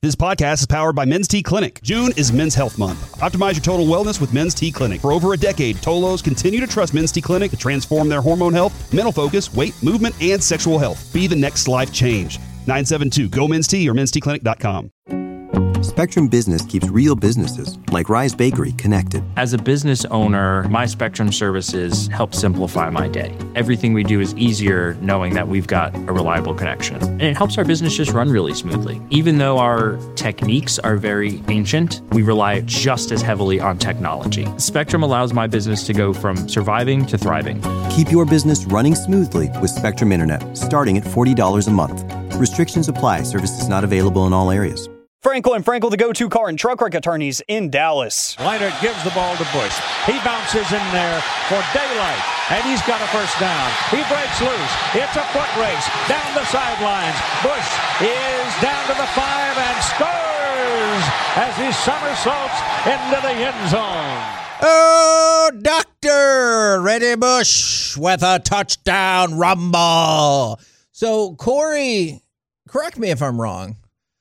This podcast is powered by Men's T Clinic. June is Men's Health Month. Optimize your total wellness with Men's T Clinic. For over a decade, Tolos continue to trust Men's T Clinic to transform their hormone health, mental focus, weight, movement, and sexual health. Be the next life change. 972-GO-MEN'S-T or mensteclinic.com. Spectrum Business keeps real businesses, like Rise Bakery, connected. As a business owner, my Spectrum services help simplify my day. Everything we do is easier knowing that we've got a reliable connection. And it helps our business just run really smoothly. Even though our techniques are very ancient, we rely just as heavily on technology. Spectrum allows my business to go from surviving to thriving. Keep your business running smoothly with Spectrum Internet, starting at $40 a month. Restrictions apply. Services not available in all areas. Frankel and Frankel, the go-to car and truck wreck attorneys in Dallas. Leinart gives the ball to Bush. He bounces in there for daylight, and he's got a first down. He breaks loose. It's a foot race down the sidelines. Bush is down to the 5 and scores as he somersaults into the end zone. Oh, Dr. Reddy Bush with a touchdown rumble. So, Corey, correct me if I'm wrong.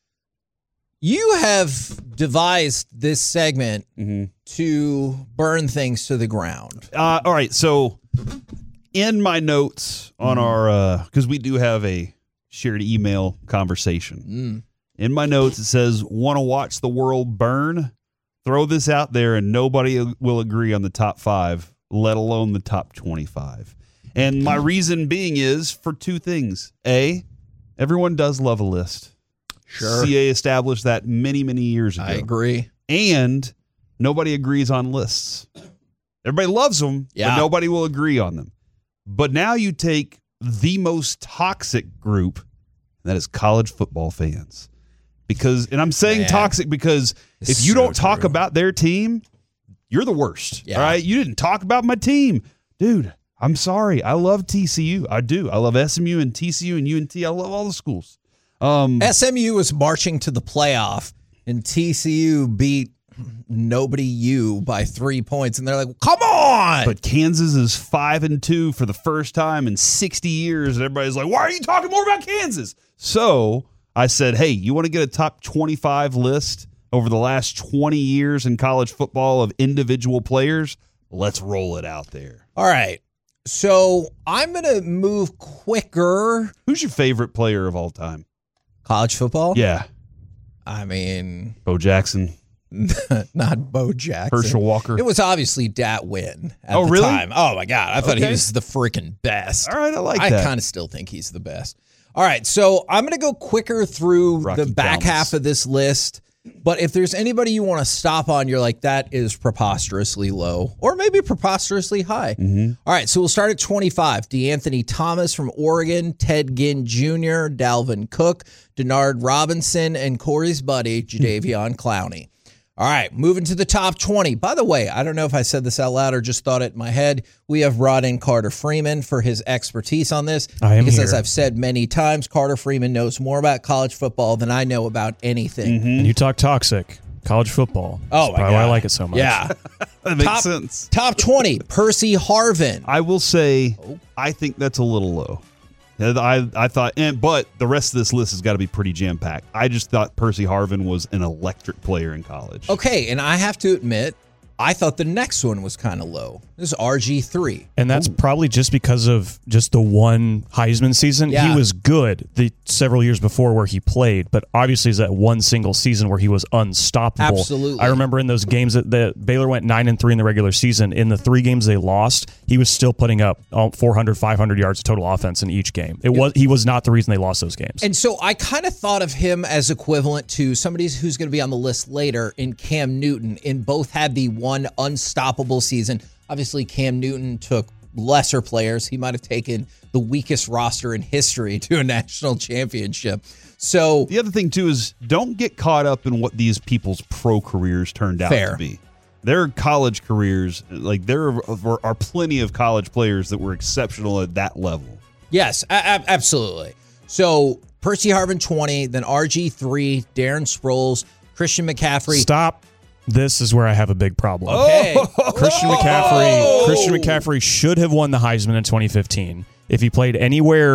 You have devised this segment to burn things to the ground. All right, so in my notes on our, because we do have a shared email conversation. In my notes, it says, want to watch the world burn? Throw this out there and nobody will agree on the top 5, let alone the top 25. And my reason being is for two things. A, everyone does love a list. Sure. CA established that many, many years ago. I agree. And nobody agrees on lists. Everybody loves them, but nobody will agree on them. But now you take the most toxic group, that is college football fans. And I'm saying toxic because if you don't talk about their team, you're the worst. Yeah. All right? You didn't talk about my team. Dude, I'm sorry. I love TCU. I do. I love SMU and TCU and UNT. I love all the schools. SMU was marching to the playoff, and TCU beat nobody U by 3 points, and they're like, come on! But Kansas is 5-2 for the first time in 60 years, and everybody's like, why are you talking more about Kansas? So I said, hey, you want to get a top 25 list over the last 20 years in college football of individual players? Let's roll it out there. All right. So I'm going to move quicker. Who's your favorite player of all time? College football? Yeah. I mean, Bo Jackson. Not Bo Jackson. Herschel Walker. It was obviously Dat Wynn at the really? time. Oh, my God. I thought he was the freaking best. All right, I like that. I kind of still think he's the best. All right, so I'm going to go quicker through Rocky the back Thomas. half of this list. But if there's anybody you want to stop on, you're like, that is preposterously low or maybe preposterously high. All right, so we'll start at 25. DeAnthony Thomas from Oregon, Ted Ginn Jr., Dalvin Cook, Denard Robinson, and Corey's buddy, Jadeveon Clowney. All right, moving to the top 20. By the way, I don't know if I said this out loud or just thought it in my head. We have brought in Carter Freeman for his expertise on this. Because as I've said many times, Carter Freeman knows more about college football than I know about anything. And you talk toxic. College football. Oh, That's probably why I like it so much. Yeah. That makes sense. Top 20, Percy Harvin. I will say, I think that's a little low. I thought, but the rest of this list has got to be pretty jam-packed. I just thought Percy Harvin was an electric player in college. Okay, and I have to admit, I thought the next one was kind of low. This is RG3. And that's probably just because of just the one Heisman season. Yeah. He was good the several years before where he played, but obviously it's that one single season where he was unstoppable. Absolutely. I remember in those games that Baylor went 9-3 in the regular season. In the 3 games they lost, he was still putting up 400, 500 yards of total offense in each game. He was not the reason they lost those games. And so I kind of thought of him as equivalent to somebody who's going to be on the list later in Cam Newton, and both had the one unstoppable season. Obviously, Cam Newton took lesser players. He might have taken the weakest roster in history to a national championship. So the other thing, too, is don't get caught up in what these people's pro careers turned out to be. Their college careers, like there are plenty of college players that were exceptional at that level. Yes, absolutely. So Percy Harvin 20, then RG3, Darren Sproles, Christian McCaffrey. Stop. This is where I have a big problem. Okay. Christian McCaffrey should have won the Heisman in 2015. If he played anywhere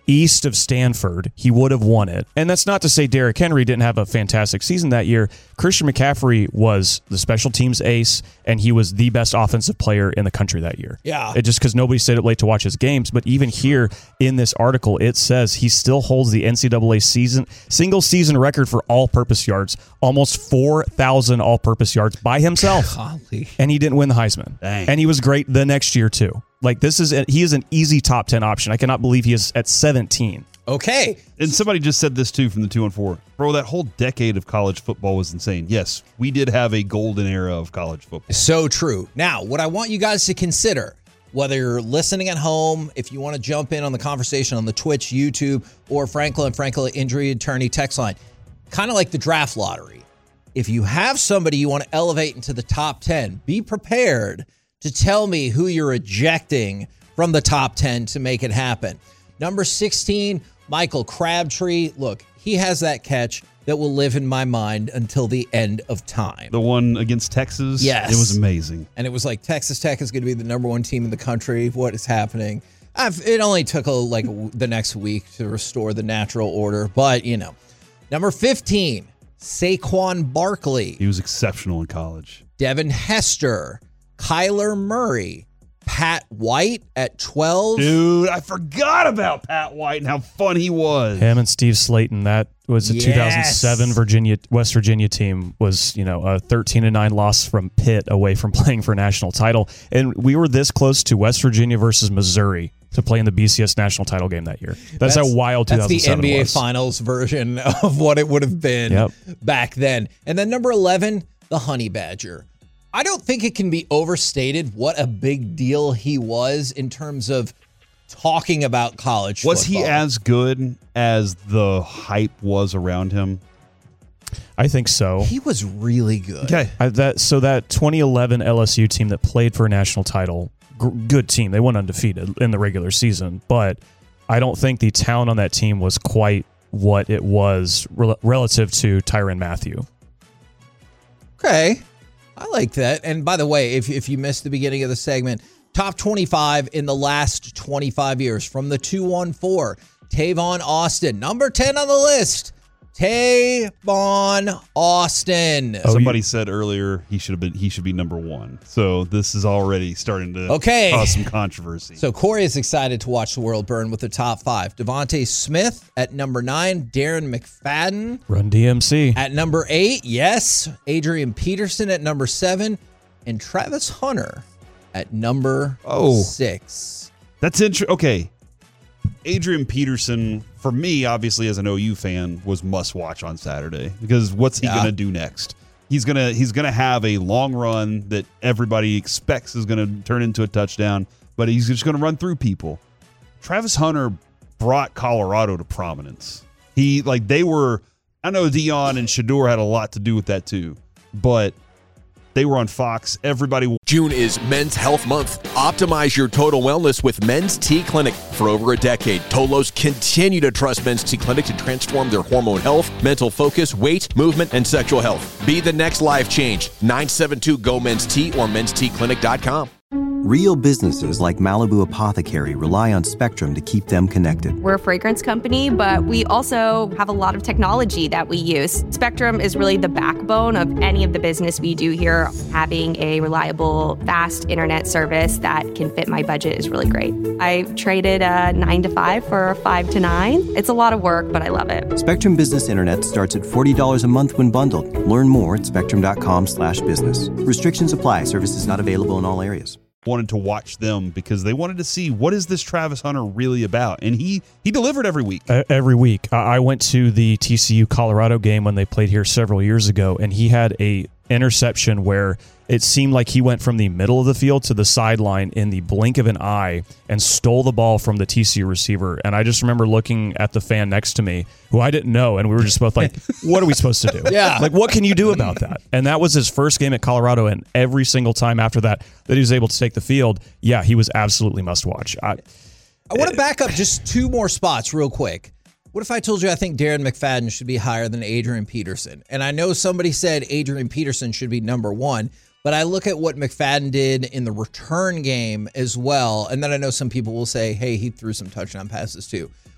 east of Stanford, he would have won it. And that's not to say Derrick Henry didn't have a fantastic season that year. Christian McCaffrey was the special teams ace, and he was the best offensive player in the country that year. Yeah. It just because nobody stayed up late to watch his games. But even here in this article, it says he still holds the NCAA single season record for all-purpose yards, almost 4,000 all-purpose yards by himself. Golly. And he didn't win the Heisman. Dang. And he was great the next year too. Like he is an easy top 10 option. I cannot believe he is at 17. Okay. And somebody just said this too from the 214. Bro, that whole decade of college football was insane. Yes, we did have a golden era of college football. So true. Now, what I want you guys to consider, whether you're listening at home, if you want to jump in on the conversation on the Twitch, YouTube, or Franklin Injury Attorney text line, kind of like the draft lottery. If you have somebody you want to elevate into the top 10, be prepared to tell me who you're ejecting from the top 10 to make it happen. Number 16, Michael Crabtree. Look, he has that catch that will live in my mind until the end of time. The one against Texas? Yes. It was amazing. And it was like, Texas Tech is going to be the number one team in the country. What is happening? It only took the next week to restore the natural order. But, Number 15, Saquon Barkley. He was exceptional in college. Devin Hester. Kyler Murray. Pat White at 12. Dude, I forgot about Pat White and how fun he was. Him and Steve Slayton, that was a Yes. 2007 West Virginia team, was, a 13-9 loss from Pitt away from playing for a national title. And we were this close to West Virginia versus Missouri to play in the BCS national title game that year. That's how wild 2007 That's the NBA was. Finals version of what it would have been back then. And then number 11, the Honey Badger. I don't think it can be overstated what a big deal he was in terms of talking about college football. Was he as good as the hype was around him? I think so. He was really good. Okay. That 2011 LSU team that played for a national title, good team. They went undefeated in the regular season, but I don't think the talent on that team was quite what it was relative to Tyrann Mathieu. Okay. I like that. And by the way, if you missed the beginning of the segment, top 25 in the last 25 years from the 214, Tavon Austin. Number 10 on the list, Tavon Austin. Somebody said earlier he should be number 1. So this is already starting to cause some controversy. So Corey is excited to watch the world burn with the top 5. Devontae Smith at number 9, Darren McFadden. Run DMC. At number 8, yes, Adrian Peterson at number 7, and Travis Hunter at number 6. That's interesting. Okay. Adrian Peterson, for me, obviously as an OU fan, was must watch on Saturday because what's he going to do next? He's gonna have a long run that everybody expects is going to turn into a touchdown, but he's just going to run through people. Travis Hunter brought Colorado to prominence. I know Dion and Shador had a lot to do with that too, but they were on Fox. June is Men's Health Month. Optimize your total wellness with Men's T Clinic. For over a decade, Tolos continue to trust Men's T Clinic to transform their hormone health, mental focus, weight, movement, and sexual health. Be the next life change. 972-GO-MEN'S-T or mensteclinic.com. Real businesses like Malibu Apothecary rely on Spectrum to keep them connected. We're a fragrance company, but we also have a lot of technology that we use. Spectrum is really the backbone of any of the business we do here. Having a reliable, fast internet service that can fit my budget is really great. I traded a 9 to 5 for a 5 to 9. It's a lot of work, but I love it. Spectrum Business Internet starts at $40 a month when bundled. Learn more at spectrum.com/business. Restrictions apply. Services not available in all areas. Wanted to watch them because they wanted to see what is this Travis Hunter really about, and he delivered every week. Every week, I went to the TCU Colorado game when they played here several years ago, and he had a interception where it seemed like he went from the middle of the field to the sideline in the blink of an eye and stole the ball from the TCU receiver. And I just remember looking at the fan next to me, who I didn't know, and we were just both like, what are we supposed to do? Yeah. Like, what can you do about that? And that was his first game at Colorado, and every single time after that he was able to take the field, he was absolutely must watch. I want to back up just 2 more spots real quick. What if I told you I think Darren McFadden should be higher than Adrian Peterson? And I know somebody said Adrian Peterson should be number 1, but I look at what McFadden did in the return game as well, and then I know some people will say, hey, he threw some touchdown passes too.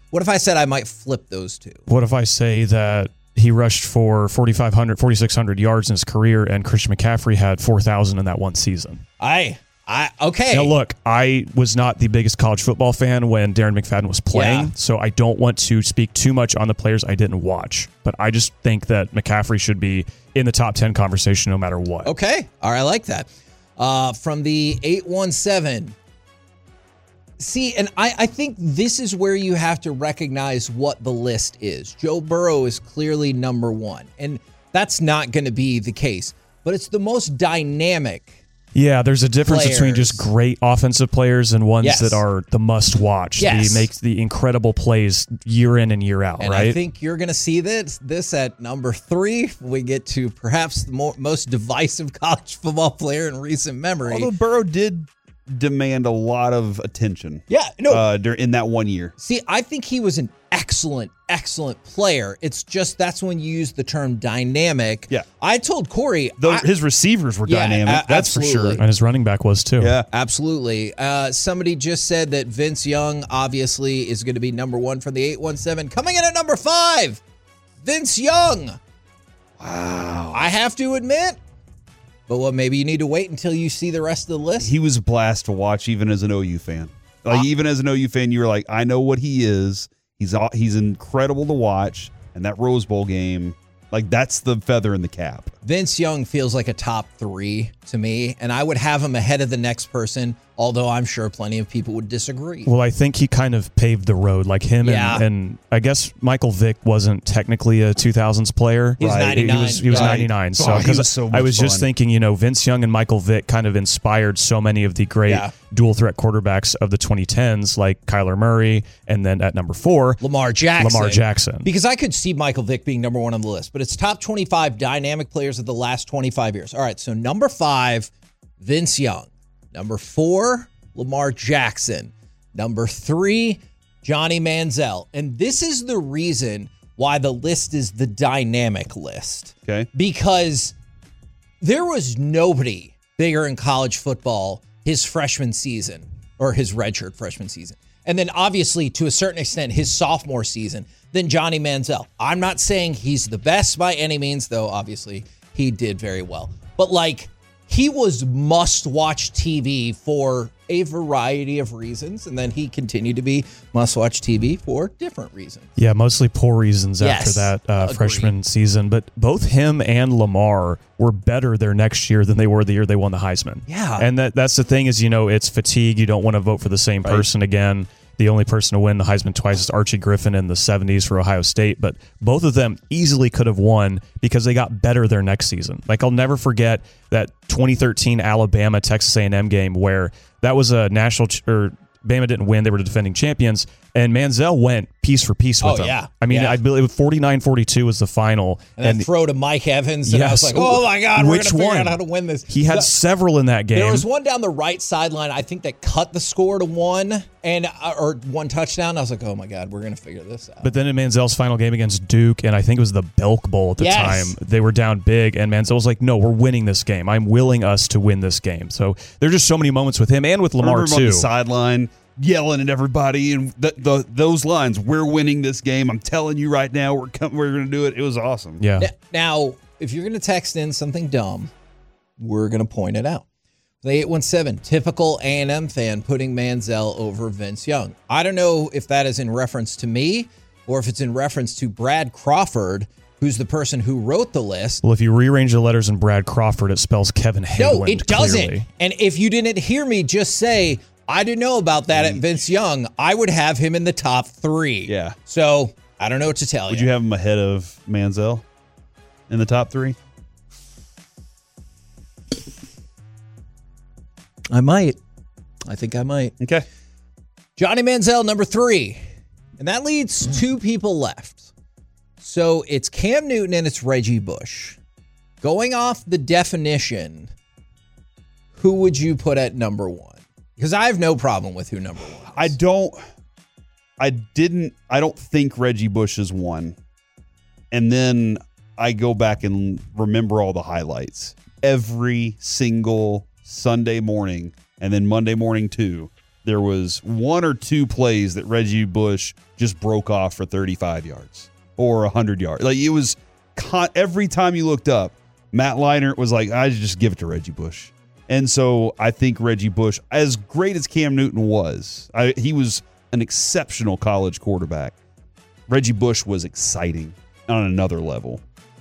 What if I said I might flip those two? What if I say that he rushed for 4,600 yards in his career, and Christian McCaffrey had 4,000 in that one season? Okay. Now, look, I was not the biggest college football fan when Darren McFadden was playing, so I don't want to speak too much on the players I didn't watch. But I just think that McCaffrey should be in the top 10 conversation no matter what. Okay. All right, I like that. From the 817. See, and I think this is where you have to recognize what the list is. Joe Burrow is clearly number one, and that's not going to be the case. But it's the most dynamic. Yeah, there's a difference between just great offensive players and ones that are the must-watch. Yes. They make the incredible plays year in and year out, And right? I think you're going to see this at number 3. We get to perhaps the most divisive college football player in recent memory. Although Burrow did demand a lot of attention. Yeah, no. In that 1 year. See, I think he was an excellent player. It's just that's when you use the term dynamic. Yeah. I told Corey. His receivers were dynamic. That's for sure. And his running back was too. Yeah. Absolutely. Somebody just said that Vince Young obviously is going to be number 1 from the 817. Coming in at number 5, Vince Young. Wow. I have to admit. But maybe you need to wait until you see the rest of the list. He was a blast to watch, even as an OU fan. Even as an OU fan, you were like, I know what he is. He's incredible to watch. And that Rose Bowl game, that's the feather in the cap. Vince Young feels like a top 3 to me, and I would have him ahead of the next person, although I'm sure plenty of people would disagree. Well, I think he kind of paved the road, like him and I guess Michael Vick wasn't technically a 2000s player. He was 99. He was 99. So, he was so much I was fun. just thinking, Vince Young and Michael Vick kind of inspired so many of the great dual threat quarterbacks of the 2010s, like Kyler Murray, and then at number 4, Lamar Jackson. Because I could see Michael Vick being number 1 on the list, but it's top 25 dynamic players of the last 25 years. All right, so number 5, Vince Young. Number 4, Lamar Jackson. Number 3, Johnny Manziel. And this is the reason why the list is the dynamic list. Okay. Because there was nobody bigger in college football his freshman season, or his redshirt freshman season. And then obviously, to a certain extent, his sophomore season, than Johnny Manziel. I'm not saying he's the best by any means, though obviously he did very well. But he was must-watch TV for a variety of reasons, and then he continued to be must-watch TV for different reasons. Yeah, mostly poor reasons after that freshman season. But both him and Lamar were better their next year than they were the year they won the Heisman. Yeah. And that's the thing is, it's fatigue. You don't want to vote for the same person again. The only person to win the Heisman twice is Archie Griffin in the 70s for Ohio State, but both of them easily could have won because they got better their next season. I'll never forget that 2013 Alabama-Texas A&M game where that was a national Bama didn't win. They were the defending champions. And Manziel went piece for piece with them. Yeah. I mean, I believe 49-42 was the final. And then throw to Mike Evans. And I was like, oh, my God, we're going to figure out how to win this. He had several in that game. There was one down the right sideline, I think, that cut the score to 1 or 1 touchdown. I was like, oh, my God, we're going to figure this out. But then in Manziel's final game against Duke, and I think it was the Belk Bowl at the time, they were down big, and Manziel was like, no, we're winning this game. I'm willing us to win this game. So there's just so many moments with him and with Lamar, too. On the sideline, yelling at everybody, and those lines, we're winning this game. I'm telling you right now, we're going to do it. It was awesome. Yeah. Now, if you're going to text in something dumb, we're going to point it out. The 817, typical A&M fan putting Manziel over Vince Young. I don't know if that is in reference to me or if it's in reference to Brad Crawford, who's the person who wrote the list. Well, if you rearrange the letters in Brad Crawford, it spells Kevin Hageland. No, it doesn't. Clearly. And if you didn't hear me just say, I didn't know about that at Vince Young, I would have him in the top 3. Yeah. So I don't know what to tell you. Would you have him ahead of Manziel in the top 3? I might. I think I might. Okay. Johnny Manziel, number 3. And that leaves 2 people left. So it's Cam Newton and it's Reggie Bush. Going off the definition, who would you put at number 1? Because I have no problem with who number 1 is. I don't think Reggie Bush is 1. And then I go back and remember all the highlights. Every single Sunday morning, and then Monday morning too, there was 1 or 2 plays that Reggie Bush just broke off for 35 yards or 100 yards. Like, it was every time you looked up, Matt Leinart was like, I just give it to Reggie Bush. And so I think Reggie Bush, as great as Cam Newton was, he was an exceptional college quarterback. Reggie Bush was exciting on another level.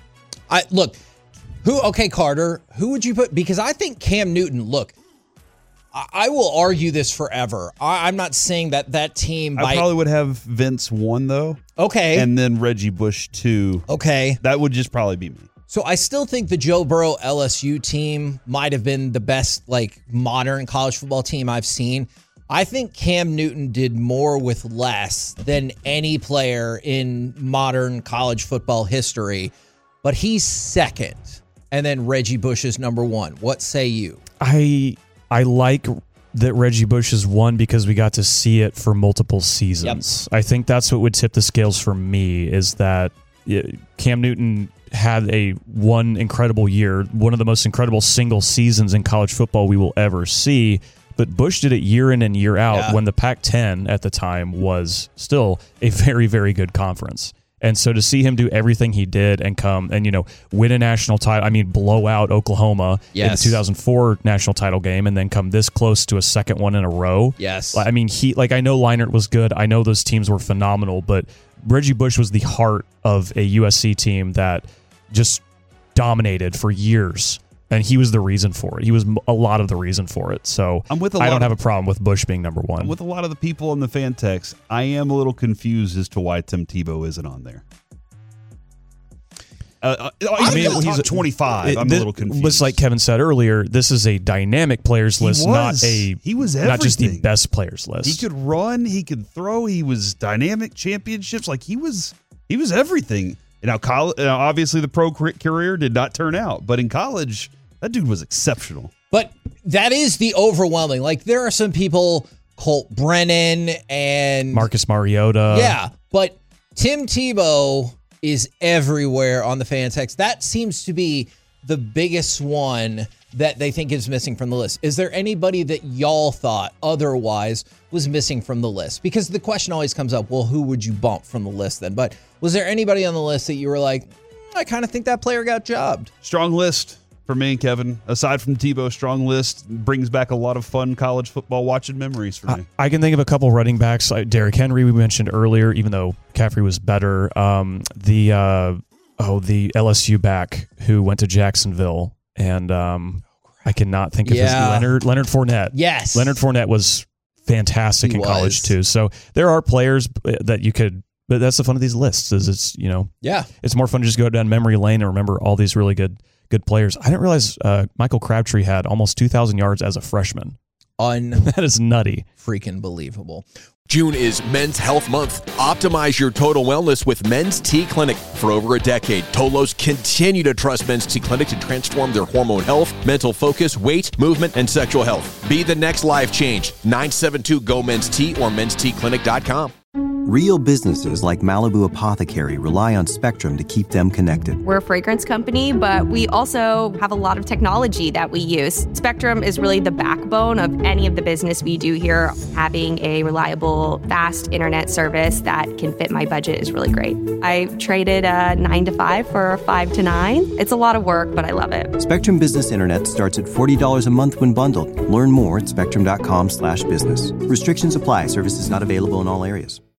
Carter, who would you put? Because I think Cam Newton, look, I will argue this forever. I'm not saying that team. I probably would have Vince 1, though. Okay. And then Reggie Bush 2. Okay. That would just probably be me. So I still think the Joe Burrow LSU team might have been the best, like, modern college football team I've seen. I think Cam Newton did more with less than any player in modern college football history, but he's second. And then Reggie Bush is number 1. What say you? I like that Reggie Bush is 1 because we got to see it for multiple seasons. Yep. I think that's what would tip the scales for me, is that Cam Newton had one incredible year, one of the most incredible single seasons in college football we will ever see. But Bush did it year in and year out when the Pac-10 at the time was still a very, very good conference. And so to see him do everything he did and come and, win a national title, blow out Oklahoma in the 2004 national title game and then come this close to a second one in a row. Yes. I know Leinart was good. I know those teams were phenomenal, but Reggie Bush was the heart of a USC team that just dominated for years. And he was the reason for it. He was a lot of the reason for it. So I don't have a problem with Bush being number 1. With a lot of the people in the fan text, I am a little confused as to why Tim Tebow isn't on there. He's at 25. I'm a little confused. It's like Kevin said earlier, this is a dynamic players list, not just the best players list. He could run, he could throw, he was dynamic championships. Like he was everything. Now, obviously, the pro career did not turn out, but in college, that dude was exceptional. But that is the overwhelming. Like, there are some people, Colt Brennan and Marcus Mariota. Yeah, but Tim Tebow is everywhere on the fan text. That seems to be the biggest one that they think is missing from the list. Is there anybody that y'all thought otherwise was missing from the list? Because the question always comes up, well, who would you bump from the list then? But was there anybody on the list that you were like, I kind of think that player got jobbed? Strong list for me and Kevin. Aside from Tebow, strong list brings back a lot of fun college football watching memories for me. I can think of a couple running backs. Like Derrick Henry we mentioned earlier, even though McCaffrey was better. The LSU back who went to Jacksonville, and I cannot think of his Leonard Fournette. Yes. Leonard Fournette was fantastic in college too. So there are players that you could, but that's the fun of these lists is it's more fun to just go down memory lane and remember all these really good players. I didn't realize Michael Crabtree had almost 2,000 yards as a freshman. That is nutty. Freaking believable. June is Men's Health Month. Optimize your total wellness with Men's T Clinic. For over a decade, Tolos continue to trust Men's T Clinic to transform their hormone health, mental focus, weight, movement, and sexual health. Be the next life change. 972-GO-MEN'S-T or mensteclinic.com. Real businesses like Malibu Apothecary rely on Spectrum to keep them connected. We're a fragrance company, but we also have a lot of technology that we use. Spectrum is really the backbone of any of the business we do here. Having a reliable, fast internet service that can fit my budget is really great. I traded a 9 to 5 for a 5 to 9. It's a lot of work, but I love it. Spectrum Business Internet starts at $40 a month when bundled. Learn more at spectrum.com/business. Restrictions apply. Services not available in all areas.